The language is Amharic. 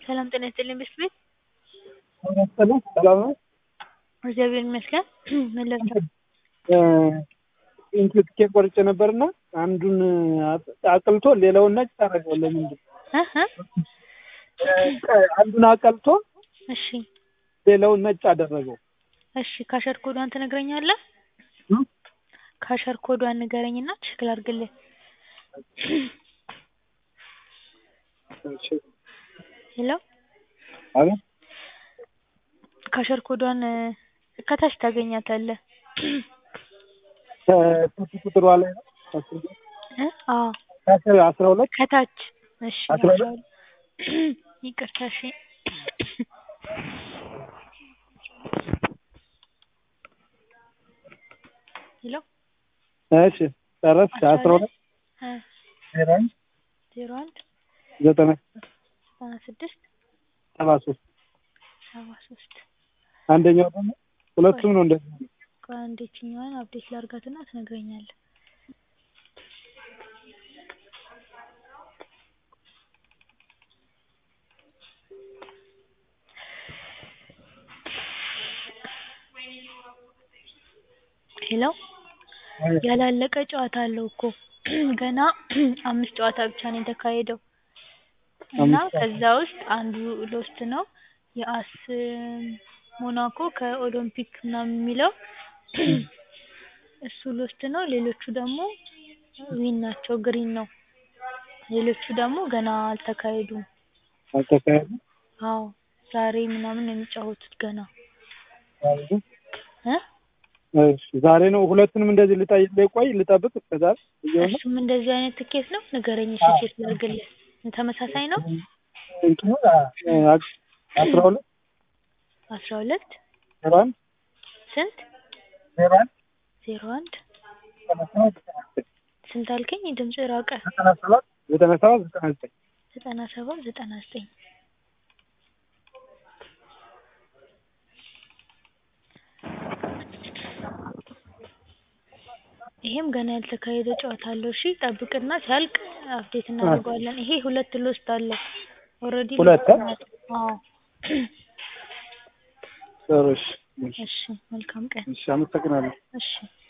ሰላም ጤና ይስጥልኝ ቤት ሰላም ነው። እግዚአብሔር ይመስገን። ምን ልርዳ? እንትን ትኬት ቆርጬ ነበርና አንዱን አቅልቶ ሌላውን ነጭ ታደርገው ለምንድን አንዱን አቀልቶ እሺ ሌላውን ነጭ አደረገው። እሺ ካሸር ኮዷን ትነግረኛለህ? ካሸር ኮዷን ንገረኝና ቼክ ላድርግልህ። እሺ ሄሎ አለ ካሸር ኮዷን ከታች ታገኛታለህ። ቁጥሯ ላይ ነው። አዎ ካሸር 12 ከታች እሺ 12 ይቅርታ እሺ ሄሎ እሺ ጨረስክ? 12 01 01 96 73 አንደኛው ደግሞ ሁለቱም ነው እንደዚህ። አንደኛዋን አፕዴት ላድርጋትና ትነግረኛለህ። ሄሎ ያላለቀ ጨዋታ አለው እኮ ገና 5 ጨዋታ ብቻ ነው የተካሄደው እና ከዛ ውስጥ አንዱ ሎስት ነው። የአስ ሞናኮ ከኦሎምፒክ ምናምን የሚለው እሱ ሎስት ነው። ሌሎቹ ደግሞ ዊን ናቸው፣ ግሪን ነው። ሌሎቹ ደግሞ ገና አልተካሄዱም። አዎ ዛሬ ምናምን ነው የሚጫወቱት ገና። እሺ ዛሬ ነው። ሁለቱንም እንደዚህ ልቆይ ልጠብቅ እስከዛ? እሱም እንደዚህ አይነት ትኬት ነው። ንገረኝ እሺ ቼክ ላድርግልህ። ተመሳሳይ ነው። እንትኑ 12 01 ስንት 01 ስንት አልከኝ? ድምጽ ራቀ። 97 99 ይሄም ገና ያልተካሄደ ጨዋታ አለው። እሺ ጠብቅና ሲያልቅ አፕዴት እናደርገዋለን። ይሄ ሁለት ሎስት አለው ኦሬዲ። ሁለት አዎ ጥሩ። እሺ እሺ መልካም ቀን። እሺ አመሰግናለሁ። እሺ